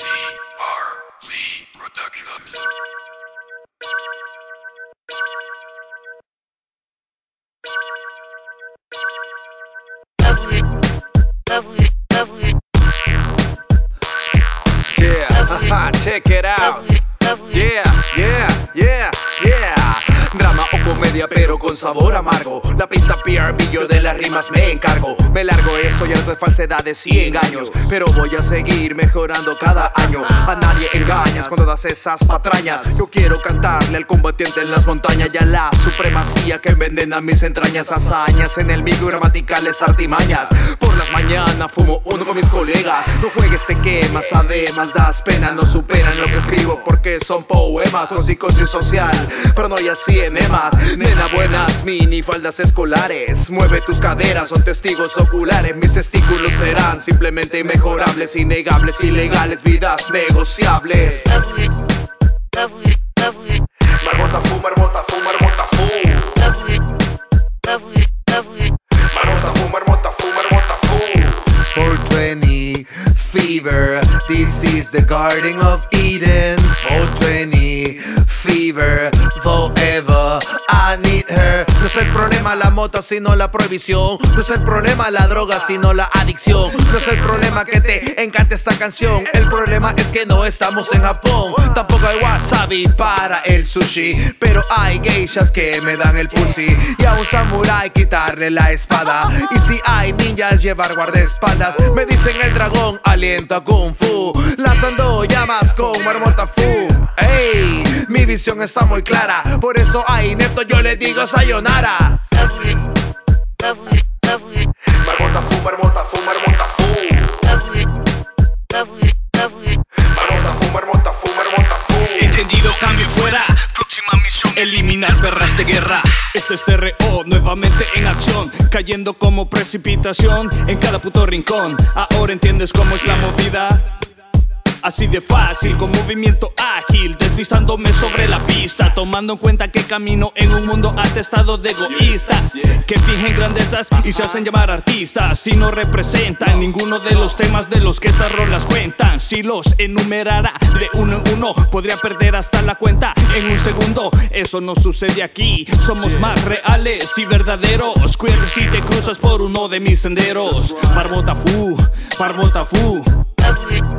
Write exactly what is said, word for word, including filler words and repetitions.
T R Lee Productions. Yeah, check it out. Yeah, yeah, yeah, yeah. Drama o comedia pero con sabor amargo. La pizza P R B, yo de las rimas me encargo. Me largo, estoy harto de falsedades y engaños, pero voy a seguir mejorando cada año. A nadie engañas cuando das esas patrañas. Yo quiero cantarle al combatiente en las montañas y a la supremacía que envenena mis entrañas. Hazañas en el micro, gramaticales artimañas. Por las mañanas fumo uno con mis colegas. No juegues, te quemas, además das pena. No superan lo que escribo porque son poemas con psicosis social, pero no hay así enemas. Nena, buenas minifaldas escolares. Mueve tus caderas, son testigos oculares. Mis testículos serán simplemente inmejorables, innegables, ilegales, vidas negociables. Marmota fu, marmota fu, marmota fu. Marmota fu, marmota fu, marmota fu. four twenty fever, this is the Garden of Eden. four twenty fever, forever I need her. No es el problema la mota sino la prohibición. No es el problema la droga sino la adicción. No es el problema que te encante esta canción. El problema es que no estamos en Japón. Tampoco hay wasabi para el sushi, pero hay geishas que me dan el pussy. Y a un samurái quitarle la espada. Y si hay ninjas llevar guardaespaldas. Me dicen el dragón, aliento a kung fu. Lanzando llamas con marmota fu. Ey, mi visión está muy clara. Por eso a inepto yo le digo sayonara. Marmota fu, marmota fu, marmota fu. Marmota fu, marmota fu, marmota fu. Entendido, cambio fuera. Próxima misión, eliminar perras de guerra. Este es R O nuevamente en acción, cayendo como precipitación en cada puto rincón. Ahora entiendes cómo es la movida. Así de fácil, con movimiento ágil, deslizándome sobre la pista, tomando en cuenta que camino en un mundo atestado de egoístas que fingen grandezas y se hacen llamar artistas y no representan ninguno de los temas de los que estas rolas cuentan. Si los enumerara de uno en uno, podría perder hasta la cuenta en un segundo. Eso no sucede aquí, somos más reales y verdaderos. Queer si te cruzas por uno de mis senderos. Marmota fu, marmota fu.